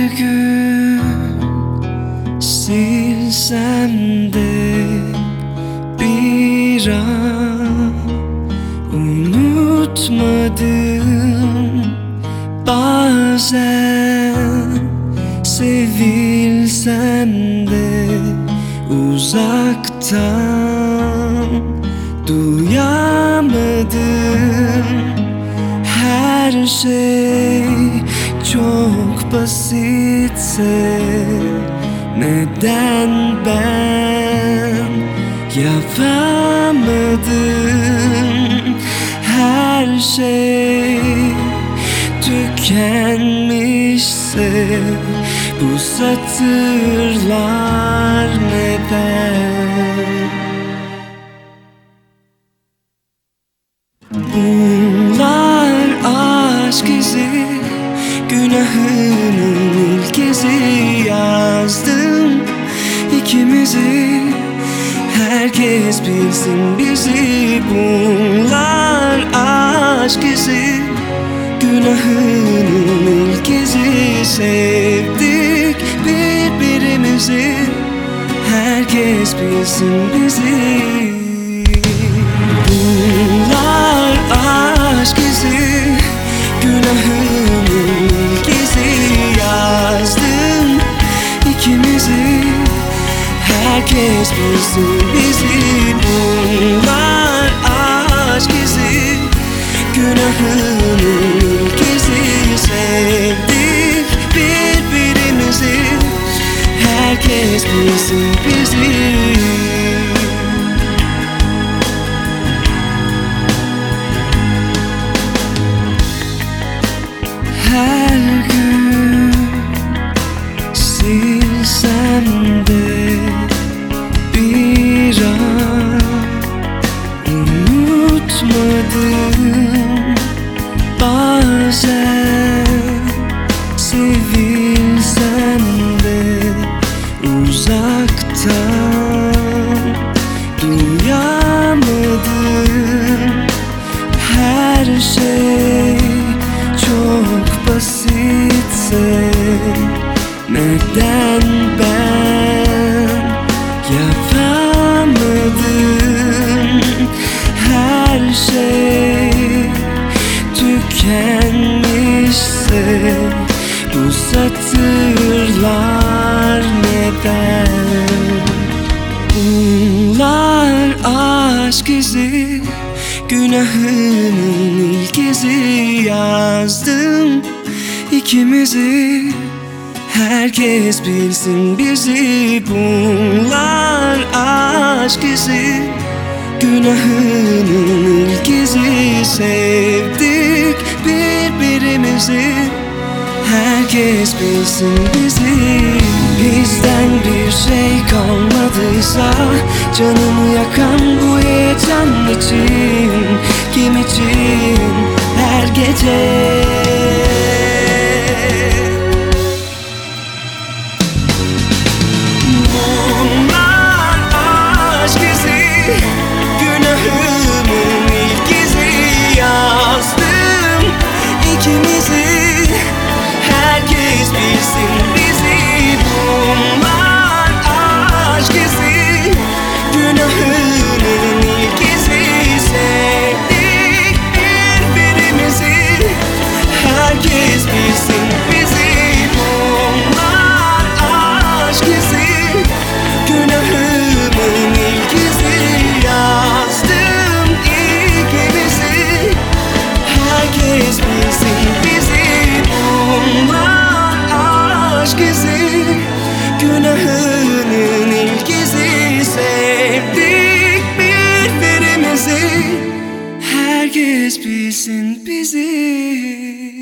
gün silsem de bir an unutmadım. Bazen sevilsem de uzaktan duyamadım. Her şey çok basitse neden ben yapamadım? Her şey tükenmişse bu satırlar neden? Bunlar aşk izi, günahının ilk izi. Yazdım ikimizi, herkes bilsin bizi. Bunlar aşk izi, günahının ilk izi. Sevdik birbirimizi, herkes bilsin bizi. Bunlar aşk izi, günahının ilk izi. Yazdım ikimizi, herkes bilsin bizi. Bunlar aşk izi, günahının ilk izi. Sevdik birbirimizi, herkes bilsin bizi. Her gün silsem de bir an unutmadım. Bazen sevilsem de uzaktan duyamadım. Her şey çok basitse neden ben yapamadım? Her şey tükenmişse bu satırlar neden? Bunlar aşk izi, günahının ilk izi. Yazdım ikimizi, herkes bilsin bizi. Bunlar aşk izi, günahının ilk izi. Sevdik birbirimizi, herkes bilsin bizi. Bizden bir şey kalmadıysa, canımı yakan bu heyecan için, kim için her gece? Bunlar aşk izi, günahının ilk izi. Yazdım ikimizi, herkes bilsin bizi. Bunlar aşk izi, günahının ilk izi. Sevdik birbirimizi, herkes bilsin bizi. Bunlar aşk izi, günahının ilk izi. Yazdım ikimizi, herkes bilsin bizi. Bunlar aşk izi, günahının ilk izi. Sevdik birbirimizi, herkes bilsin bizi.